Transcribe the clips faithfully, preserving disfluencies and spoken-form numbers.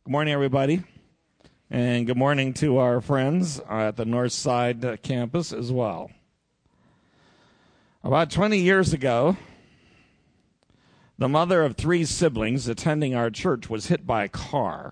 Good morning, everybody, and good morning to our friends at the North Side campus as well. About twenty years ago, the mother of three siblings attending our church was hit by a car.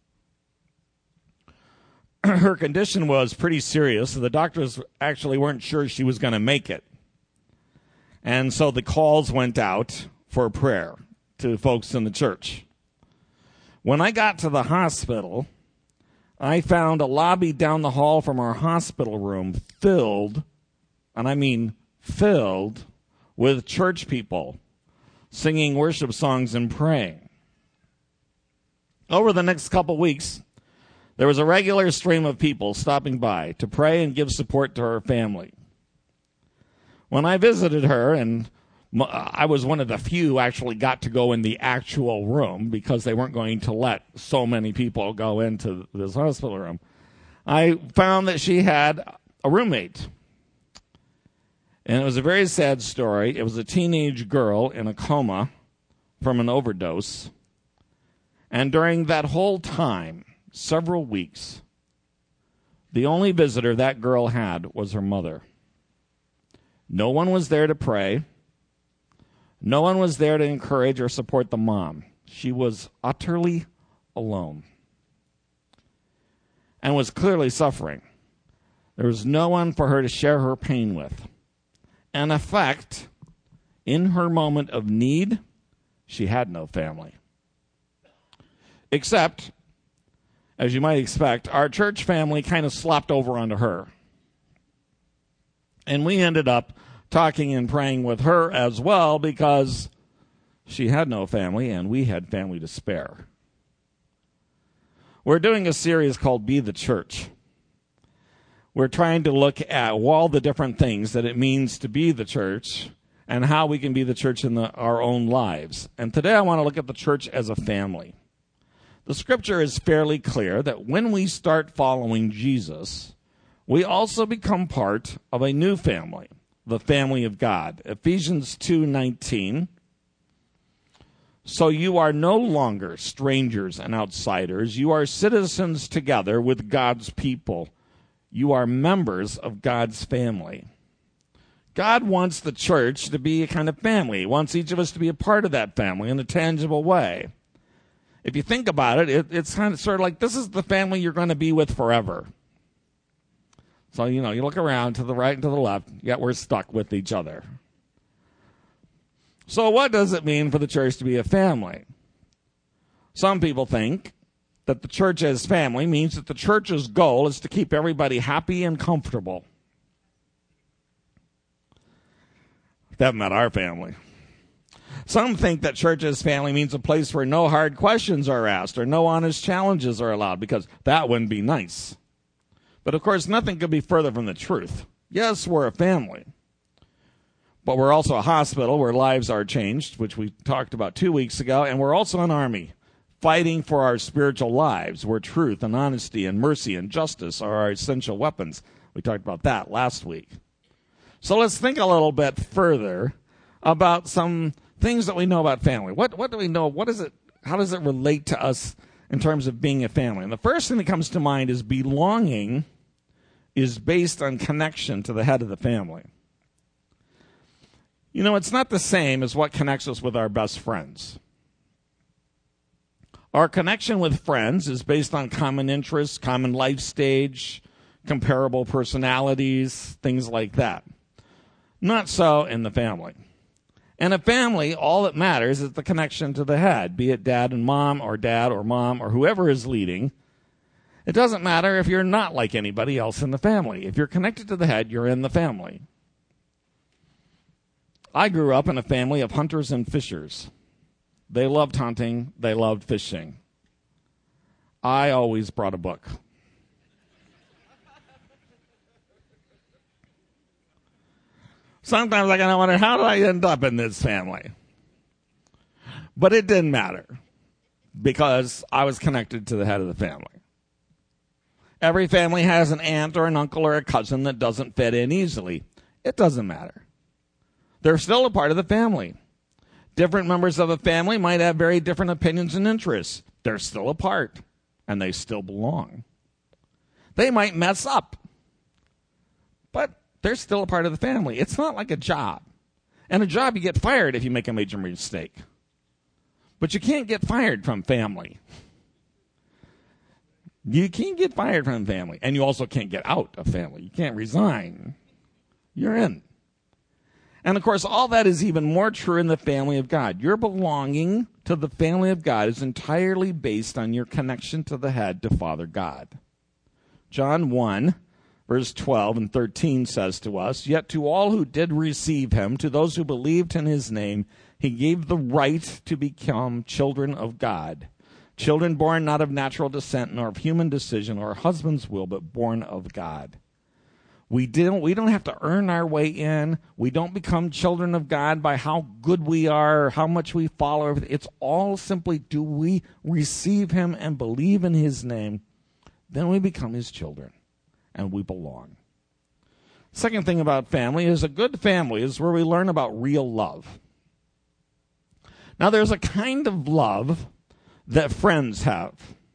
Her condition was pretty serious. The doctors actually weren't sure she was going to make it. And so the calls went out for prayer to folks in the church. When I got to the hospital, I found a lobby down the hall from our hospital room filled, and I mean filled, with church people singing worship songs and praying. Over the next couple weeks, there was a regular stream of people stopping by to pray and give support to her family. When I visited her, and I was one of the few who actually got to go in the actual room because they weren't going to let so many people go into this hospital room, I found that she had a roommate. And it was a very sad story. It was a teenage girl in a coma from an overdose. And during that whole time, several weeks, the only visitor that girl had was her mother. No one was there to pray. No one was there to encourage or support the mom. She was utterly alone and was clearly suffering. There was no one for her to share her pain with. In effect, in her moment of need, she had no family. Except, as you might expect, our church family kind of slopped over onto her. And we ended up talking and praying with her as well because she had no family and we had family to spare. We're doing a series called Be the Church. We're trying to look at all the different things that it means to be the church and how we can be the church in the, our own lives. And today I want to look at the church as a family. The scripture is fairly clear that when we start following Jesus, we also become part of a new family, the family of God. Ephesians two nineteen. So you are no longer strangers and outsiders. You are citizens together with God's people. You are members of God's family. God wants the church to be a kind of family. He wants each of us to be a part of that family in a tangible way. If you think about it, it it's kind of sort of like this is the family you're going to be with forever. So, you know, you look around to the right and to the left, yet we're stuck with each other. So what does it mean for the church to be a family? Some people think that the church as family means that the church's goal is to keep everybody happy and comfortable. That met our family. Some think that church as family means a place where no hard questions are asked or no honest challenges are allowed, because that wouldn't be nice. But, of course, nothing could be further from the truth. Yes, we're a family, but we're also a hospital where lives are changed, which we talked about two weeks ago, and we're also an army fighting for our spiritual lives, where truth and honesty and mercy and justice are our essential weapons. We talked about that last week. So let's think a little bit further about some things that we know about family. What what do we know? What is it? How does it relate to us in terms of being a family? And the first thing that comes to mind is belonging is based on connection to the head of the family. You know, it's not the same as what connects us with our best friends. Our connection with friends is based on common interests, common life stage, comparable personalities, things like that. Not so in the family. In a family, all that matters is the connection to the head, be it dad and mom or dad or mom or whoever is leading. It doesn't matter if you're not like anybody else in the family. If you're connected to the head, you're in the family. I grew up in a family of hunters and fishers. They loved hunting. They loved fishing. I always brought a book. Sometimes I kind of wonder, how did I end up in this family? But it didn't matter because I was connected to the head of the family. Every family has an aunt or an uncle or a cousin that doesn't fit in easily. It doesn't matter. They're still a part of the family. Different members of a family might have very different opinions and interests. They're still a part. and they still belong. They might mess up, but they're still a part of the family. It's not like a job. And a job, you get fired if you make a major mistake. But you can't get fired from family. You can't get fired from family. And you also can't get out of family. You can't resign. You're in. And, of course, all that is even more true in the family of God. Your belonging to the family of God is entirely based on your connection to the head, to Father God. John one, verse twelve and thirteen says to us, "Yet to all who did receive him, to those who believed in his name, he gave the right to become children of God. Children born not of natural descent, nor of human decision or husband's will, but born of God." We don't, we don't have to earn our way in. We don't become children of God by how good we are, or how much we follow. It's all simply, do we receive him and believe in his name? Then we become his children, and we belong. Second thing about family is a good family is where we learn about real love. Now, there's a kind of love that friends have,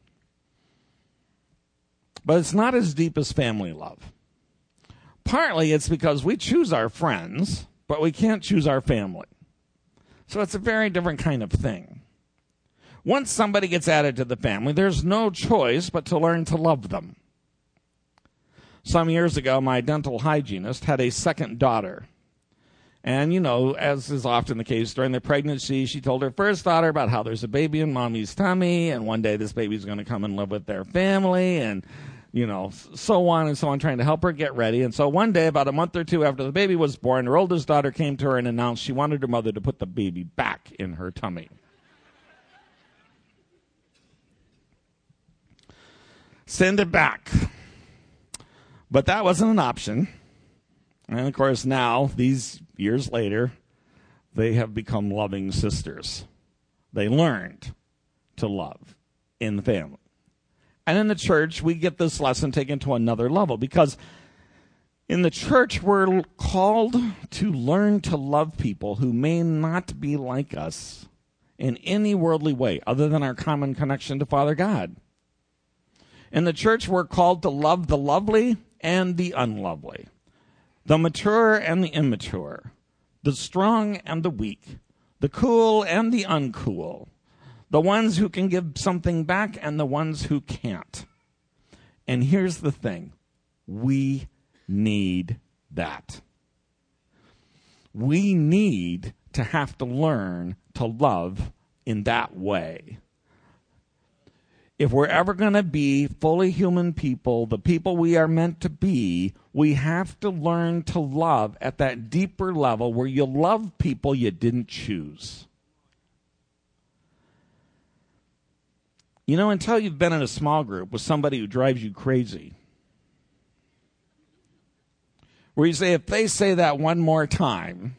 but it's not as deep as family love. Partly it's because we choose our friends, but we can't choose our family. So it's a very different kind of thing. Once somebody gets added to the family, there's no choice but to learn to love them. Some years ago, my dental hygienist had a second daughter. And, you know, as is often the case during the pregnancy, she told her first daughter about how there's a baby in mommy's tummy, and one day this baby's going to come and live with their family, and, you know, so on and so on, trying to help her get ready. And so one day, about a month or two after the baby was born, her oldest daughter came to her and announced she wanted her mother to put the baby back in her tummy. Send it back. But that wasn't an option. And, of course, now, these years later, they have become loving sisters. They learned to love in the family. And in the church, we get this lesson taken to another level, because in the church, we're called to learn to love people who may not be like us in any worldly way other than our common connection to Father God. In the church, we're called to love the lovely and the unlovely, the mature and the immature, the strong and the weak, the cool and the uncool, the ones who can give something back and the ones who can't. And here's the thing. We need that. We need to have to learn to love in that way. If we're ever going to be fully human people, the people we are meant to be, we have to learn to love at that deeper level where you love people you didn't choose. You know, until you've been in a small group with somebody who drives you crazy, where you say, if they say that one more time,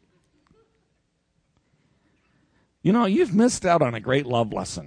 you know, you've missed out on a great love lesson.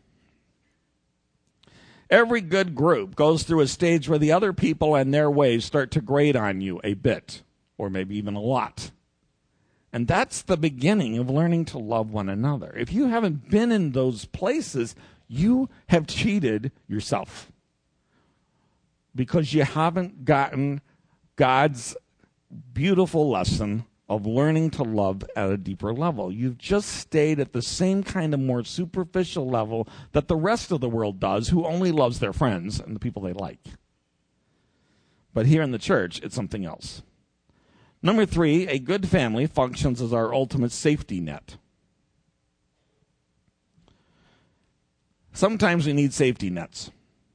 Every good group goes through a stage where the other people and their ways start to grate on you a bit, or maybe even a lot. And that's the beginning of learning to love one another. If you haven't been in those places, you have cheated yourself, because you haven't gotten God's beautiful lesson of learning to love at a deeper level. You've just stayed at the same kind of more superficial level that the rest of the world does, who only loves their friends and the people they like. But here in the church, it's something else. Number three, a good family functions as our ultimate safety net. Sometimes we need safety nets.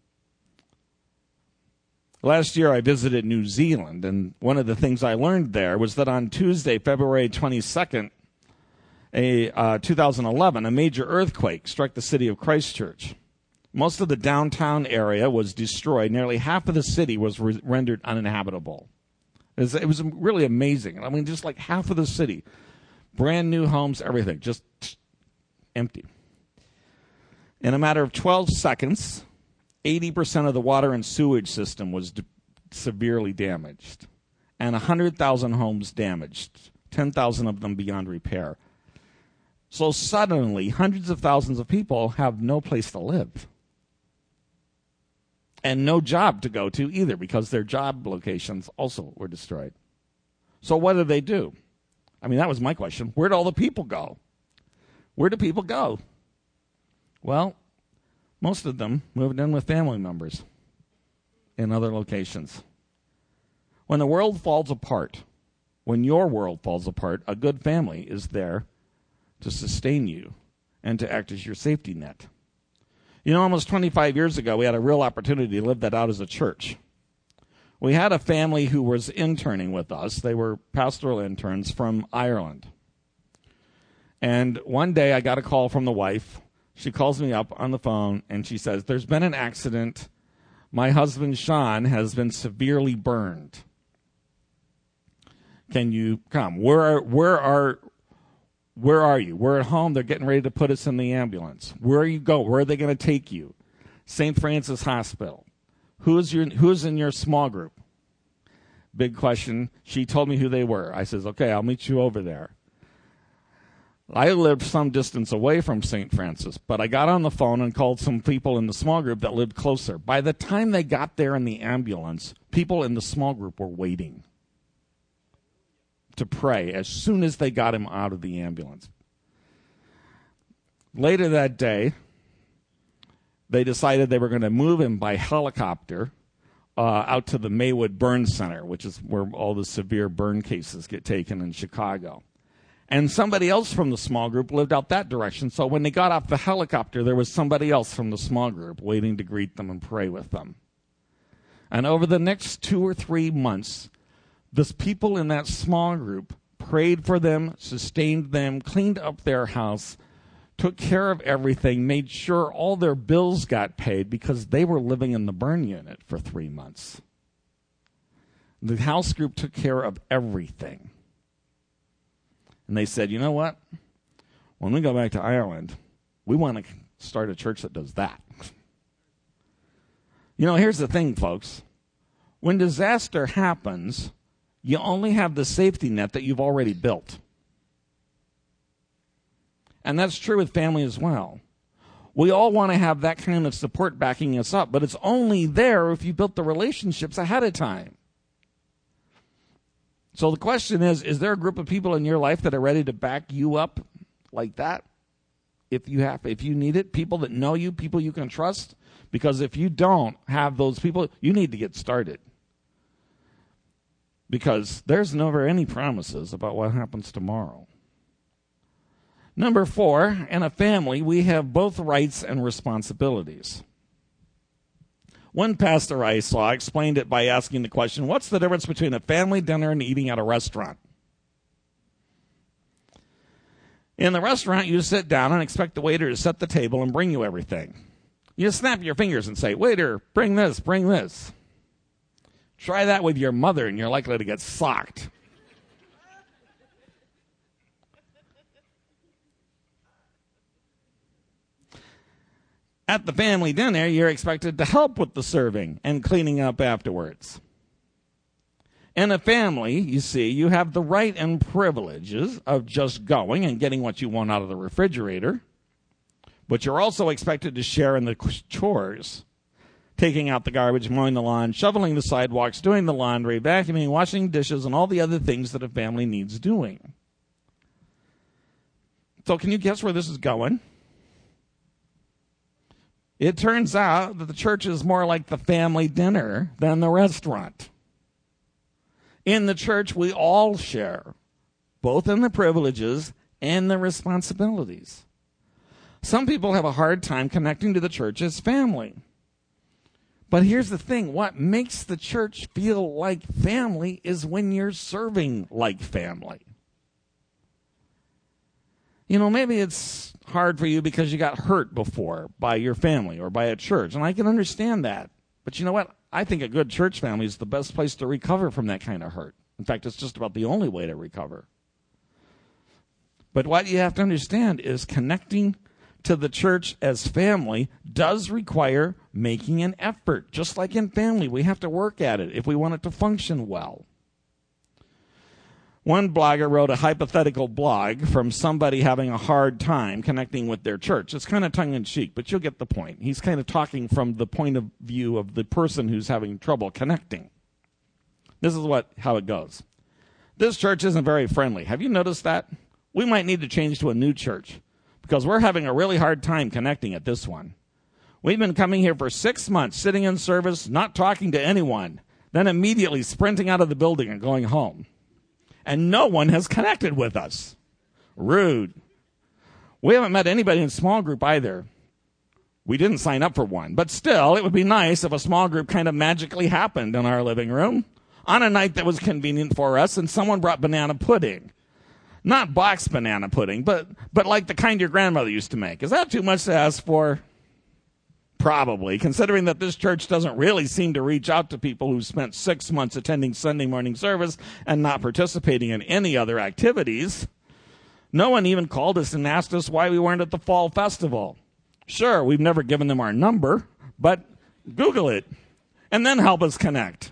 Last year I visited New Zealand, and one of the things I learned there was that on Tuesday, February twenty-second, a, uh, two thousand eleven, a major earthquake struck the city of Christchurch. Most of the downtown area was destroyed. Nearly half of the city was re- rendered uninhabitable. It was, it was really amazing. I mean, just like half of the city, brand new homes, everything, just empty. In a matter of twelve seconds, eighty percent of the water and sewage system was d- severely damaged, and one hundred thousand homes damaged, ten thousand of them beyond repair. So suddenly, hundreds of thousands of people have no place to live. and no job to go to either because their job locations also were destroyed. So what did they do? I mean, that was my question. Where'd all the people go? Where do people go? Well, most of them moved in with family members in other locations. When the world falls apart, when your world falls apart, a good family is there to sustain you and to act as your safety net. You know, almost twenty-five years ago, we had a real opportunity to live that out as a church. We had a family who was interning with us. They were pastoral interns from Ireland. And one day I got a call from the wife. She calls me up on the phone and she says, there's been an accident. My husband, Sean, has been severely burned. Can you come? Where are, where are, where are you? We're at home. They're getting ready to put us in the ambulance. Where are you going? Where are they going to take you? Saint Francis Hospital. Who's your, who's in your small group? Big question. She told me who they were. I says, okay, I'll meet you over there. I lived some distance away from Saint Francis, but I got on the phone and called some people in the small group that lived closer. By the time they got there in the ambulance, people in the small group were waiting to pray as soon as they got him out of the ambulance. Later that day, they decided they were going to move him by helicopter uh, out to the Maywood Burn Center, which is where all the severe burn cases get taken in Chicago. And somebody else from the small group lived out that direction. So when they got off the helicopter, there was somebody else from the small group waiting to greet them and pray with them. And over the next two or three months, the people in that small group prayed for them, sustained them, cleaned up their house, took care of everything, made sure all their bills got paid because they were living in the burn unit for three months. The house group took care of everything. And they said, you know what? When we go back to Ireland, we want to start a church that does that. You know, here's the thing, folks. When disaster happens, you only have the safety net that you've already built. And that's true with family as well. We all want to have that kind of support backing us up, but it's only there if you built the relationships ahead of time. So the question is, is there a group of people in your life that are ready to back you up like that? If you have, if you need it, people that know you, people you can trust. Because if you don't have those people, you need to get started. Because there's never any promises about what happens tomorrow. Number four, in a family, we have both rights and responsibilities. One pastor I saw explained it by asking the question, what's the difference between a family dinner and eating at a restaurant? In the restaurant, you sit down and expect the waiter to set the table and bring you everything. You snap your fingers and say, waiter, bring this, bring this. Try that with your mother and you're likely to get socked. At the family dinner, you're expected to help with the serving and cleaning up afterwards. In a family, you see, you have the right and privileges of just going and getting what you want out of the refrigerator, but you're also expected to share in the chores, taking out the garbage, mowing the lawn, shoveling the sidewalks, doing the laundry, vacuuming, washing dishes, and all the other things that a family needs doing. So can you guess where this is going? It turns out that the church is more like the family dinner than the restaurant. In the church, we all share, both in the privileges and the responsibilities. Some people have a hard time connecting to the church as family. But here's the thing. What makes the church feel like family is when you're serving like family. You know, maybe it's hard for you because you got hurt before by your family or by a church, and I can understand that. But you know what? I think a good church family is the best place to recover from that kind of hurt. In fact, it's just about the only way to recover. But what you have to understand is connecting to the church as family does require making an effort. Just like in family, we have to work at it if we want it to function well. One blogger wrote a hypothetical blog from somebody having a hard time connecting with their church. It's kind of tongue-in-cheek, but you'll get the point. He's kind of talking from the point of view of the person who's having trouble connecting. This is what how it goes. This church isn't very friendly. Have you noticed that? We might need to change to a new church because we're having a really hard time connecting at this one. We've been coming here for six months, sitting in service, not talking to anyone, then immediately sprinting out of the building and going home. And no one has connected with us. Rude. We haven't met anybody in small group either. We didn't sign up for one. But still, it would be nice if a small group kind of magically happened in our living room on a night that was convenient for us and someone brought banana pudding. Not boxed banana pudding, but, but like the kind your grandmother used to make. Is that too much to ask for? Probably, considering that this church doesn't really seem to reach out to people who spent six months attending Sunday morning service and not participating in any other activities. No one even called us and asked us why we weren't at the fall festival. Sure, we've never given them our number, but Google it and then help us connect.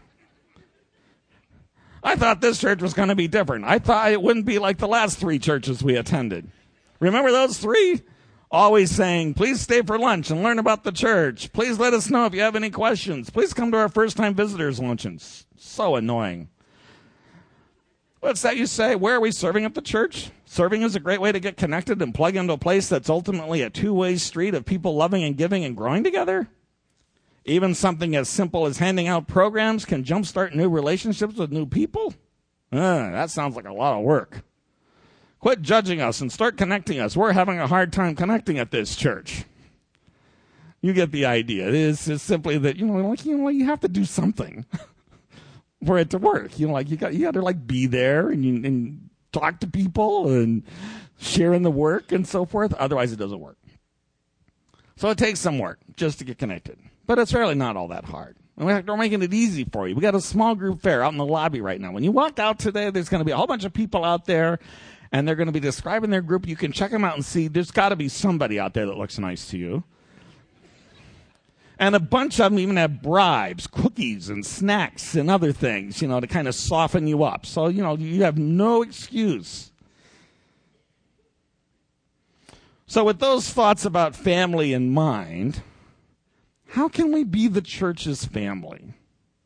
I thought this church was going to be different. I thought it wouldn't be like the last three churches we attended. Remember those three? Always saying, please stay for lunch and learn about the church. Please let us know if you have any questions. Please come to our first-time visitors luncheons. So annoying. What's that you say? Where are we serving at the church? Serving is a great way to get connected and plug into a place that's ultimately a two-way street of people loving and giving and growing together. Even something as simple as handing out programs can jumpstart new relationships with new people. Uh, that sounds like a lot of work. Quit judging us and start connecting us. We're having a hard time connecting at this church. You get the idea. It is just simply that, you know, like, you know, you have to do something for it to work. You know, like you got, you got to like be there and, you, and talk to people and share in the work and so forth. Otherwise, it doesn't work. So it takes some work just to get connected, but it's really not all that hard. We're making it easy for you. We got a small group fair out in the lobby right now. When you walk out today, there's going to be a whole bunch of people out there. And they're going to be describing their group. You can check them out and see there's got to be somebody out there that looks nice to you. And a bunch of them even have bribes, cookies and snacks and other things, you know, to kind of soften you up. So, you know, you have no excuse. So with those thoughts about family in mind, how can we be the church's family?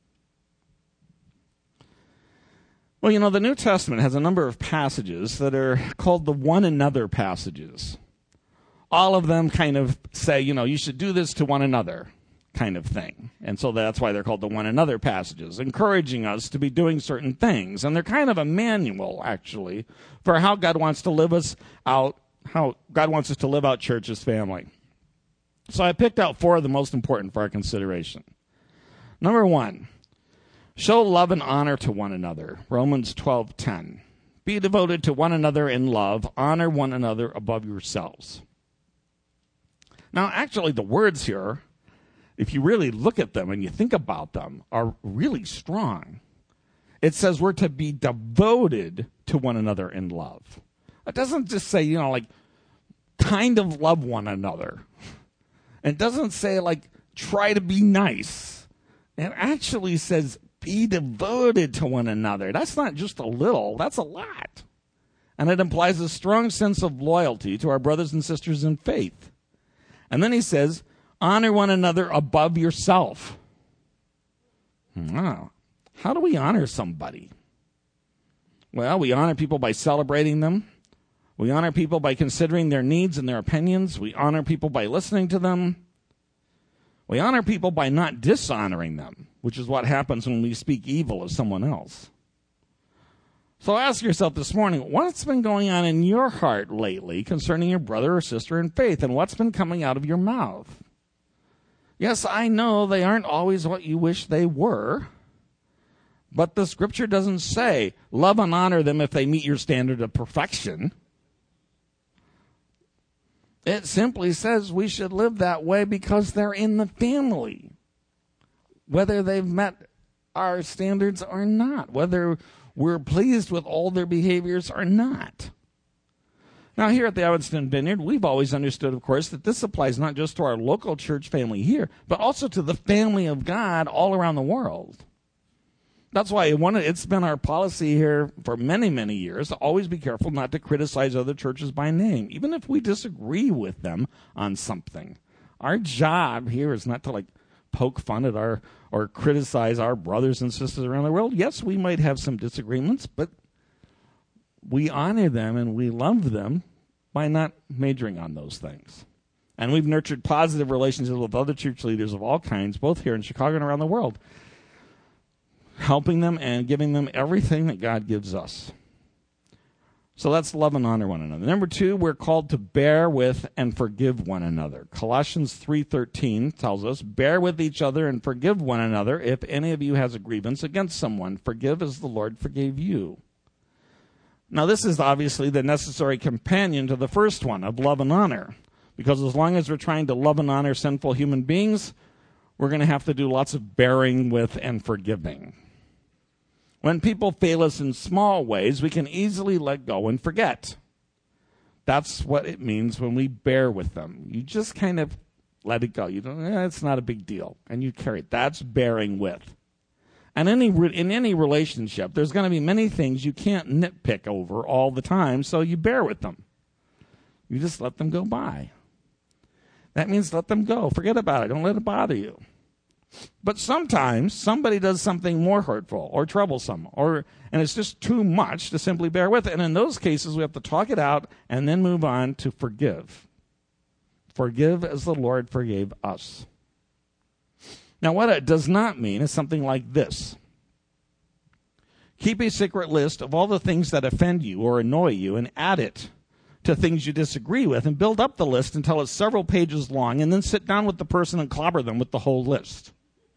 Well, you know, the New Testament has a number of passages that are called the one another passages. All of them kind of say, you know, you should do this to one another kind of thing. And so that's why they're called the one another passages, encouraging us to be doing certain things. And they're kind of a manual, actually, for how God wants to live us out, how God wants us to live out church as family. So I picked out four of the most important for our consideration. Number one. Show love and honor to one another. Romans twelve ten. Be devoted to one another in love. Honor one another above yourselves. Now, actually, the words here, if you really look at them and you think about them, are really strong. It says we're to be devoted to one another in love. It doesn't just say, you know, like, kind of love one another. It doesn't say, like, try to be nice. It actually says, be devoted to one another. That's not just a little, that's a lot. And it implies a strong sense of loyalty to our brothers and sisters in faith. And then he says, honor one another above yourself. Wow. How do we honor somebody? Well, we honor people by celebrating them. We honor people by considering their needs and their opinions. We honor people by listening to them. We honor people by not dishonoring them, which is what happens when we speak evil of someone else. So ask yourself this morning, what's been going on in your heart lately concerning your brother or sister in faith, and what's been coming out of your mouth? Yes, I know they aren't always what you wish they were, but the scripture doesn't say, love and honor them if they meet your standard of perfection. It simply says we should live that way because they're in the family, whether they've met our standards or not, whether we're pleased with all their behaviors or not. Now, here at the Evanston Vineyard, we've always understood, of course, that this applies not just to our local church family here, but also to the family of God all around the world. That's why one, it's been our policy here for many, many years to always be careful not to criticize other churches by name, even if we disagree with them on something. Our job here is not to like poke fun at our or criticize our brothers and sisters around the world. Yes, we might have some disagreements, but we honor them and we love them by not majoring on those things. And we've nurtured positive relationships with other church leaders of all kinds, both here in Chicago and around the world, helping them and giving them everything that God gives us. So that's love and honor one another. Number two, we're called to bear with and forgive one another. Colossians three thirteen tells us, bear with each other and forgive one another. If any of you has a grievance against someone, forgive as the Lord forgave you. Now, this is obviously the necessary companion to the first one of love and honor, because as long as we're trying to love and honor sinful human beings, we're going to have to do lots of bearing with and forgiving. When people fail us in small ways, we can easily let go and forget. That's what it means when we bear with them. You just kind of let it go. You don't, eh, it's not a big deal, and you carry it. That's bearing with. And any in any relationship, there's going to be many things you can't nitpick over all the time, so you bear with them. You just let them go by. That means let them go. Forget about it. Don't let it bother you. But sometimes somebody does something more hurtful or troublesome, or and it's just too much to simply bear with it. And in those cases, we have to talk it out and then move on to forgive. Forgive as the Lord forgave us. Now, what it does not mean is something like this. Keep a secret list of all the things that offend you or annoy you and add it to things you disagree with, and build up the list until it's several pages long, and then sit down with the person and clobber them with the whole list.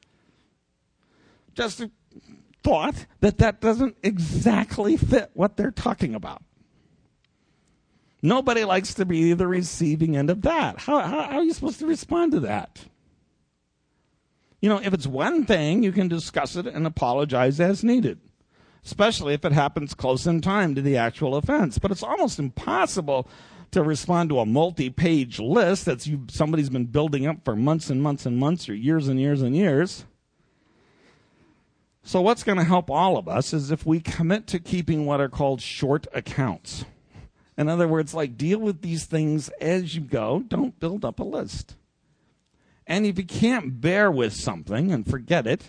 Just a thought that that doesn't exactly fit what they're talking about. Nobody likes to be the receiving end of that. How, how, how are you supposed to respond to that? You know, if it's one thing, you can discuss it and apologize as needed, especially if it happens close in time to the actual offense. But it's almost impossible to respond to a multi-page list that somebody's been building up for months and months and months or years and years and years. So what's going to help all of us is if we commit to keeping what are called short accounts. In other words, like, deal with these things as you go. Don't build up a list. And if you can't bear with something and forget it,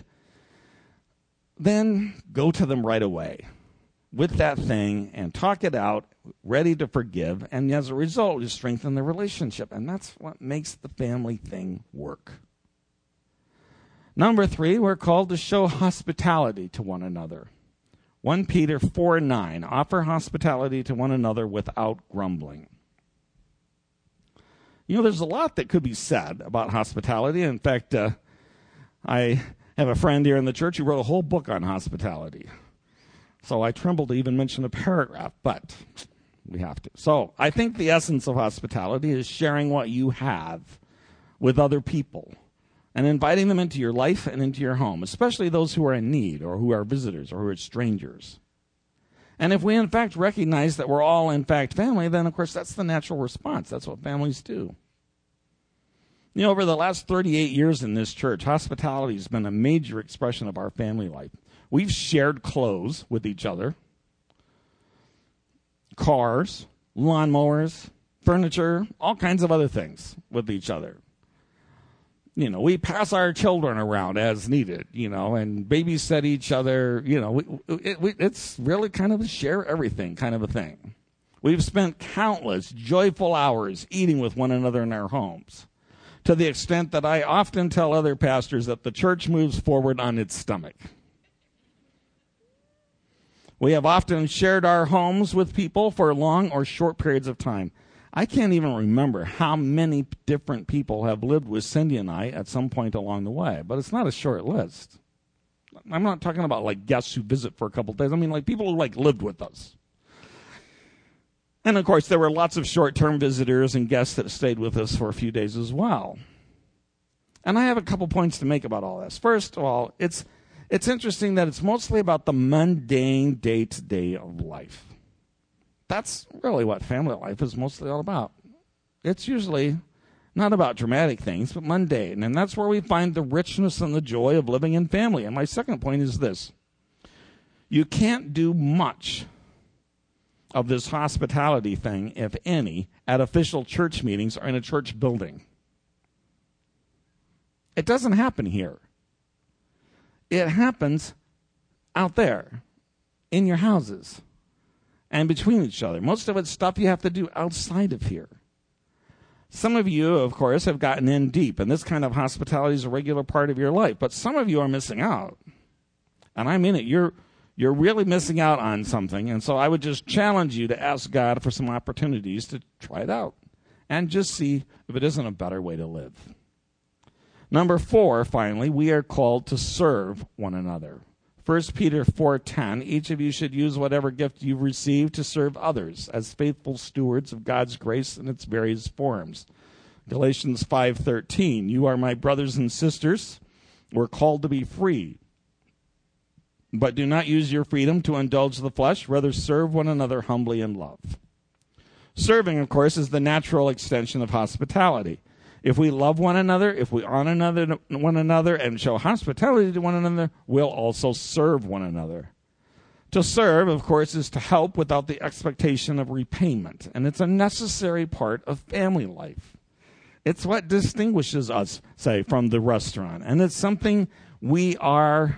then go to them right away with that thing and talk it out, ready to forgive. And as a result, you strengthen the relationship. And that's what makes the family thing work. Number three, we're called to show hospitality to one another. First Peter four nine, offer hospitality to one another without grumbling. You know, there's a lot that could be said about hospitality. In fact, uh, I have a friend here in the church who wrote a whole book on hospitality. So I tremble to even mention a paragraph, but we have to. So I think the essence of hospitality is sharing what you have with other people and inviting them into your life and into your home, especially those who are in need or who are visitors or who are strangers. And if we, in fact, recognize that we're all, in fact, family, then, of course, that's the natural response. That's what families do. You know, over the last thirty-eight years in this church, hospitality has been a major expression of our family life. We've shared clothes with each other, cars, lawnmowers, furniture, all kinds of other things with each other. You know, we pass our children around as needed, you know, and babysit each other. You know, we, it, we, it's really kind of a share everything kind of a thing. We've spent countless joyful hours eating with one another in our homes, to the extent that I often tell other pastors that the church moves forward on its stomach. We have often shared our homes with people for long or short periods of time. I can't even remember how many different people have lived with Cindy and I at some point along the way, but it's not a short list. I'm not talking about like guests who visit for a couple of days. I mean like people who like lived with us. And of course, there were lots of short-term visitors and guests that stayed with us for a few days as well. And I have a couple points to make about all this. First of all, it's it's interesting that it's mostly about the mundane day-to-day of life. That's really what family life is mostly all about. It's usually not about dramatic things, but mundane. And that's where we find the richness and the joy of living in family. And my second point is this. You can't do much of this hospitality thing, if any, at official church meetings or in a church building. It doesn't happen here. It happens out there, in your houses, and between each other. Most of it's stuff you have to do outside of here. Some of you, of course, have gotten in deep, and this kind of hospitality is a regular part of your life. But some of you are missing out. And I mean it. You're, you're really missing out on something. And so I would just challenge you to ask God for some opportunities to try it out and just see if it isn't a better way to live. Number four, finally, we are called to serve one another. First Peter four ten, each of you should use whatever gift you've received to serve others as faithful stewards of God's grace in its various forms. Galatians five thirteen, you are my brothers and sisters. We're called to be free. But do not use your freedom to indulge the flesh. Rather, serve one another humbly in love. Serving, of course, is the natural extension of hospitality. If we love one another, if we honor another, one another and show hospitality to one another, we'll also serve one another. To serve, of course, is to help without the expectation of repayment. And it's a necessary part of family life. It's what distinguishes us, say, from the restaurant. And it's something we are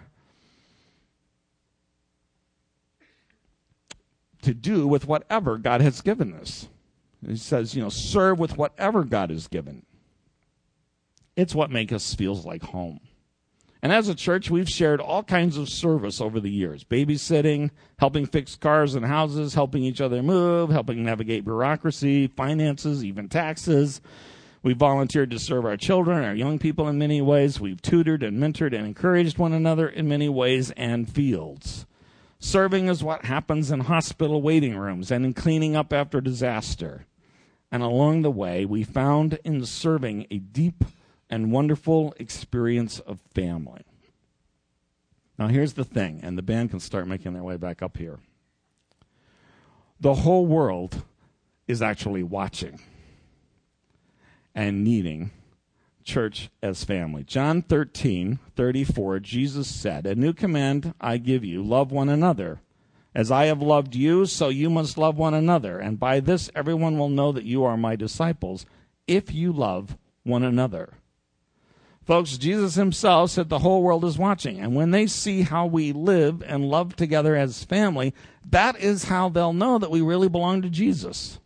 to do with whatever God has given us. He says, you know, serve with whatever God has given. It's what makes us feel like home. And as a church, we've shared all kinds of service over the years. Babysitting, helping fix cars and houses, helping each other move, helping navigate bureaucracy, finances, even taxes. We've volunteered to serve our children, our young people in many ways. We've tutored and mentored and encouraged one another in many ways and fields. Serving is what happens in hospital waiting rooms and in cleaning up after disaster. And along the way, we found in serving a deep and wonderful experience of family. Now here's the thing, and the band can start making their way back up here. The whole world is actually watching and needing church as family. John thirteen thirty-four, Jesus said, a new command I give you, love one another. As I have loved you, so you must love one another. And by this everyone will know that you are my disciples, if you love one another. Folks, Jesus himself said the whole world is watching. And when they see how we live and love together as family, that is how they'll know that we really belong to Jesus.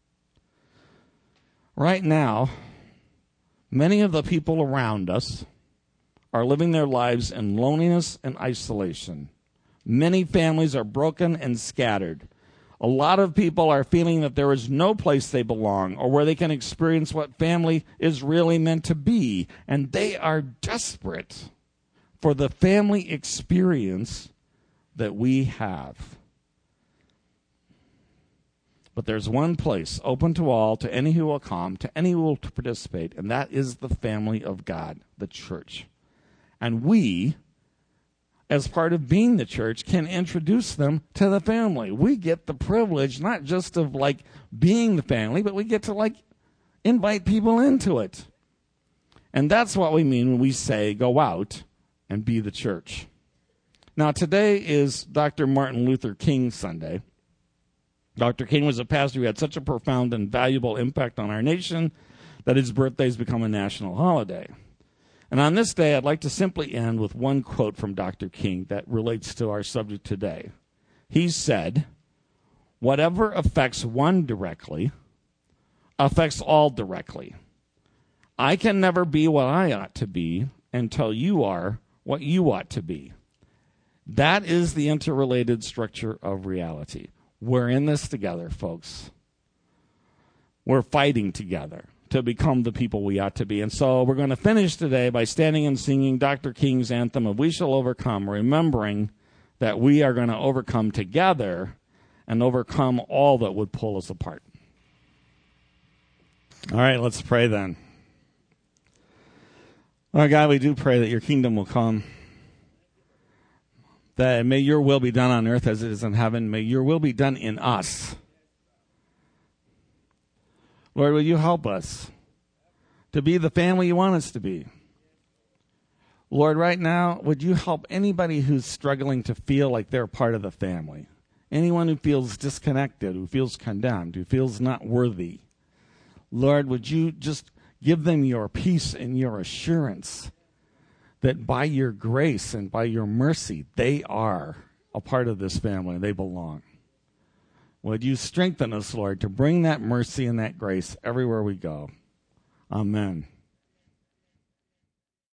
Right now, many of the people around us are living their lives in loneliness and isolation. Many families are broken and scattered. A lot of people are feeling that there is no place they belong or where they can experience what family is really meant to be. And they are desperate for the family experience that we have. But there's one place open to all, to any who will come, to any who will participate, and that is the family of God, the church. And we, as part of being the church, can introduce them to the family. We get the privilege not just of like being the family, but we get to like invite people into it. And that's what we mean when we say go out and be the church. Now today is Doctor Martin Luther King Sunday. Doctor King was a pastor who had such a profound and valuable impact on our nation that his birthday has become a national holiday. And on this day, I'd like to simply end with one quote from Doctor King that relates to our subject today. He said, whatever affects one directly affects all directly. I can never be what I ought to be until you are what you ought to be. That is the interrelated structure of reality. We're in this together, folks. We're fighting together to become the people we ought to be. And so we're going to finish today by standing and singing Doctor King's anthem of We Shall Overcome, remembering that we are going to overcome together and overcome all that would pull us apart. All right, let's pray then. Lord God, we do pray that your kingdom will come, that may your will be done on earth as it is in heaven. May your will be done in us. Lord, will you help us to be the family you want us to be? Lord, right now, would you help anybody who's struggling to feel like they're part of the family? Anyone who feels disconnected, who feels condemned, who feels not worthy. Lord, would you just give them your peace and your assurance that by your grace and by your mercy, they are a part of this family. They belong. Would you strengthen us, Lord, to bring that mercy and that grace everywhere we go? Amen.